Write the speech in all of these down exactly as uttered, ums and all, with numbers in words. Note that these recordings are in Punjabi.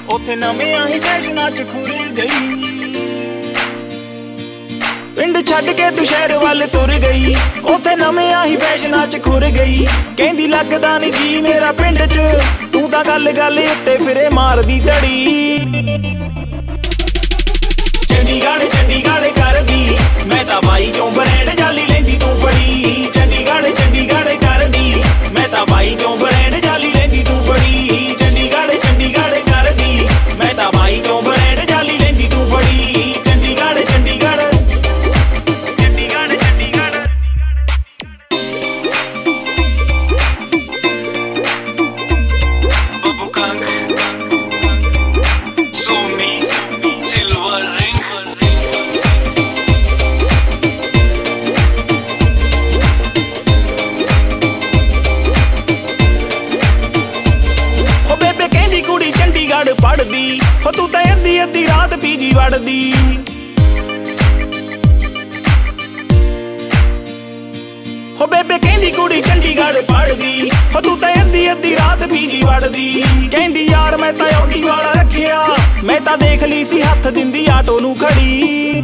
ਉੱਥੇ ਨਵਿਆਂ ਹੀ ਫੈਸ਼ਨਾਂ ਚ ਖੁਰ ਗਈ। ਪਿੰਡ ਛੱਡ ਕੇ ਤੂੰ ਸ਼ਹਿਰ ਵੱਲ ਤੁਰ ਗਈ, ਉੱਥੇ ਨਵਿਆਂ ਹੀ ਫੈਸ਼ਨਾਂ ਚ ਖੁਰ ਗਈ। ਕਹਿੰਦੀ ਲੱਗਦਾ ਨੀ ਜੀ ਮੇਰਾ ਪਿੰਡ ਚ, ਤੂੰ ਤਾਂ ਗੱਲ ਗੱਲ ਉੱਤੇ ਫਿਰੇ ਮਾਰਦੀ ਧੜੀ। ਚੰਡੀਗੜ੍ਹ ਚੰਡੀਗੜ੍ਹ ਕਰਦੀ, ਮੈਂ ਤਾਂ ਬਾਈ ਚੋਂ ਬਰੈਂਡ ਜਾਲੀ ਲੈਂਦੀ ਤੂੰ ਫੜੀ। ਚੰਡੀਗੜ੍ਹ ਚੰਡੀਗੜ੍ਹ ਕਰਦੀ, ਮੈਂ ਤਾਂ ਬਾਈ ਚੋਂ ਬਰੈਂਡ ਜਾਲੀ ਲੈਂਦੀ ਤੂੰ ਫੜੀ। ਚੰਡੀਗੜ੍ਹ ਚੰਡੀਗੜ੍ਹ ਕਰਦੀ, ਮੈਂ ਤਾਂ ਬਾਈ ਚੋਂ ਬਰੈਂਡ ਜਾਲੀ ਲੈਂਦੀ ਤੂੰ ਫੜੀ। ਚੰਡੀਗੜ੍ਹ ਚੰਡੀਗੜ੍ਹ ਚੰਡੀਗੜ੍ਹ ਚੰਡੀਗੜ੍ਹ ਬੱਬੂ ਕੰਗ ਸੋਮੀ ਸਿਲਵਰ ਰਿੰਗ। ਹੋ ਬੇਬੇ ਕਹਿੰਦੀ ਕੁੜੀ ਚੰਡੀਗੜ੍ਹ ਪੜ੍ਹਦੀ, ਹੋ ਤੂੰ ਤਾਂ ਅੱਧੀ ਅੱਧੀ ਰਾਤ ਪੀਜੀ ਵੜਦੀ। ਹੋ ਬੇਬੇ ਕਹਿੰਦੀ ਕੁੜੀ ਚੰਡੀਗੜ੍ਹ ਪੜ੍ਹਦੀ, ਹੋ ਤੂੰ ਤਾਂ ਅੱਧੀ ਅੱਧੀ ਰਾਤ ਪੀਜੀ ਵੜਦੀ। ਕਹਿੰਦੀ ਯਾਰ ਮੈਂ ਤਾਂ ਆਡੀ ਵਾਲਾ ਰੱਖਿਆ, ਮੈਂ ਤਾਂ ਦੇਖ ਲਈ ਸੀ ਹੱਥ ਦਿੰਦੀ ਆਟੋ ਨੂੰ ਖੜੀ।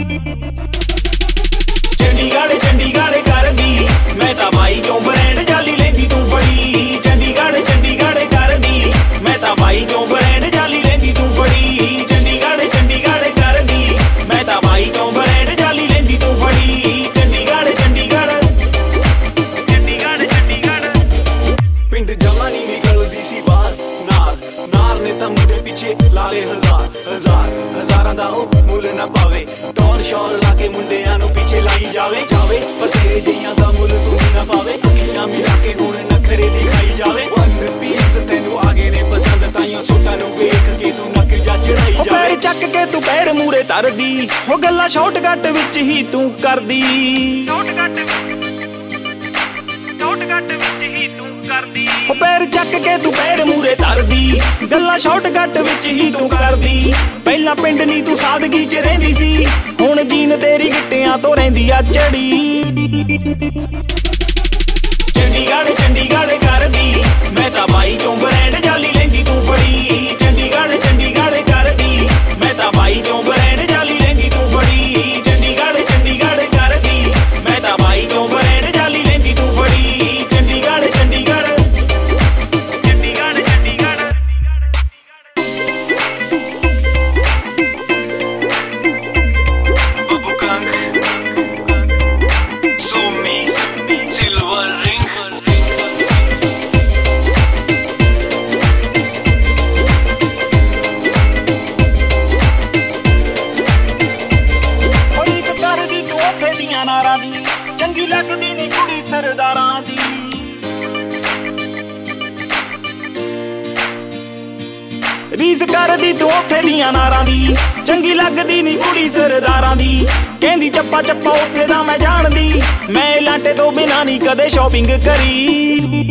ਚੰਡੀਗੜ੍ਹ ਚੰਡੀਗੜ੍ਹ ਕਰਦੀ, ਮੈਂ ਤਾਂ ਬਾਈ ਚੋਂ ਬਰੈਂਡ ਜਾਲੀ ਲੈਂਦੀ ਤੂੰ ਫੜੀ। ਚੰਡੀਗੜ੍ਹ ਚੰਡੀਗੜ੍ਹ ਕਰਦੀ, ਮੈਂ ਤਾਂ ਬਾਈ ਚੋਂ ਬਰੈਂਡ ਜਾਲੀ ਲੈਂਦੀ ਤੂੰ ਫੜੀ। ਚੰਡੀਗੜ੍ਹ ਚੰਡੀਗੜ੍ਹ ਕਰਦੀ, ਮੈਂ ਤਾਂ ਬਾਈ ਚੋਂ ਬਰੈਂਡ ਜਾਲੀ ਲੈਂਦੀ ਤੂੰ ਫੜੀ। ਚੰਡੀਗੜ੍ਹ ਚੰਡੀਗੜ੍ਹ ਚੰਡੀਗੜ੍ਹ ਚੰਡੀਗੜ੍ਹ ਪਿੰਡ ਜਮਾ ਨੀ ਨਿਕਲਦੀ ਸੀ ਬਾਹਰ, ਨਾਲ ਨਾਲ ਨੇ ਤਾਂ ਮੁੰਡੇ ਪਿੱਛੇ ਲਾਲੇ ਹਜ਼ਾਰ ਹਜ਼ਾਰ ਹਜ਼ਾਰਾਂ ਦਾ ਉਹ ਮੁੱਲ ਨਾ ਪਾਵੇ। ਟੌਰ ਸ਼ੌਰ ਲਾ ਕੇ ਮੁੰਡਿਆਂ ਨੂੰ ਪਿੱਛੇ ਲਾਈ ਜਾਵੇ ਜਾਵੇ, ਪਰ ਤੇਰੇ ਜਿਹੀਆਂ ਦਾ ਮੁੱਲ ਸੂਈ ਨਾ ਪਾਵੇ। ਅੱਖੀਆਂ ਮਿਲਾ ਕੇ ਹੁਣ ਨਖਰੇ ਦਿਖਾਈ ਜਾਵੇ। ਵਨ ਪੀਸ ਤੈਨੂੰ ਆਗੇ ਨੇ ਪਸੰਦ, ਤਾਈਓ ਸੋਟਾਂ ਨੂੰ ਵੇਖ ਕੇ ਤੂੰ ਨੱਕ ਜਾ ਚੜਾਈ ਜਾਵੇ। ਪੈਰ ਚੱਕ ਕੇ ਤੂੰ ਪੈਰ ਮੂਰੇ ਧਰਦੀ, ਉਹ ਗੱਲਾਂ ਸ਼ਾਰਟਕੱਟ ਵਿੱਚ ਹੀ ਤੂੰ ਕਰਦੀ। ਸ਼ਾਰਟਕੱਟ ਸ਼ਾਰਟਕੱਟ ਵਿੱਚ ਹੀ ਤੂੰ ਕਰਦੀ। ਉਹ ਪੈਰ ਚੱਕ ਕੇ ਤੂੰ ਪੈਰ ਮੂਰੇ ਧਰਦੀ, ਗੱਲਾਂ ਸ਼ਾਰਟਕੱਟ ਵਿੱਚ ਹੀ ਤੂੰ ਕਰਦੀ। ਪਹਿਲਾਂ ਪਿੰਡ ਨੀ ਤੂੰ ਸਾਦਗੀ ਚ ਰਹਿੰਦੀ ਸੀ, ਹੁਣ ਜੀਨ ਤੇਰੀ ਗਿੱਟਿਆਂ ਤੋਂ ਰਹਿੰਦੀ ਆ ਚੜੀ। ਚੰਡੀਗੜ੍ਹ ਚੰਡੀਗੜ੍ਹ ਕਰਦੀ, ਮੈਂ ਤਾਂ ਬਾਈ ਚੋਂ ਬਰੈਂਡ ਜਾਲੀ ਲੈਂਦੀ ਤੂੰ ਫੜੀ। ਚੰਡੀਗੜ੍ਹ ਚੰਡੀਗੜ੍ਹ ਕਰਦੀ, ਮੈਂ ਤਾਂ ਬਾਈ ਚੋਂ ਬਰੈਂਡ ਜਾਲੀ ਲੈਂਦੀ ਤੂੰ ਫੜੀ। ਚੰਡੀਗੜ੍ਹ ਚੰਡੀਗੜ੍ਹ ਕਰਦੀ, ਮੈਂ ਤਾਂ ਬਾਈ ਚੋਂ ਬਰੈਂਡ ਜਾਲੀ ਲੈਂਦੀ ਤੂੰ ਫੜੀ। ਚੰਡੀਗੜ੍ਹ ਚੰਡੀਗੜ੍ਹ ਚੰਡੀਗੜ੍ਹ ਚੰਡੀਗੜ੍ਹ ਬੱਬੂ ਕੰਗ ਸੋਮੀ ਸਿਲਵਰ ਰਿੰਗ। ਹੋਈ ਕਰਦੀ ਤੂੰ ਉੱਥੇ ਦੀਆਂ ਨਾਰਾਂ ਦੀ, ਚੰਗੀ ਲੱਗਦੀ ਨੀ ਕੁੜੀ ਸਰਦਾਰਾਂ ਦੀ। ਰੀਸ ਕਰਦੀ ਤੂੰ ਉੱਥੇ ਦੀਆਂ ਨਾਰਾਂ ਦੀ, ਚੰਗੀ ਲੱਗਦੀ ਨੀ ਕੁੜੀ ਸਰਦਾਰਾਂ ਦੀ। ਕਹਿੰਦੀ ਚੱਪਾ ਚੱਪਾ ਉੱਥੇ ਦਾ ਮੈਂ ਜਾਣਦੀ, ਮੈਂ ਲਾਂਟੇ ਤੋਂ ਬਿਨਾਂ ਨੀ ਕਦੇ ਸ਼ਾਪਿੰਗ ਕਰੀ।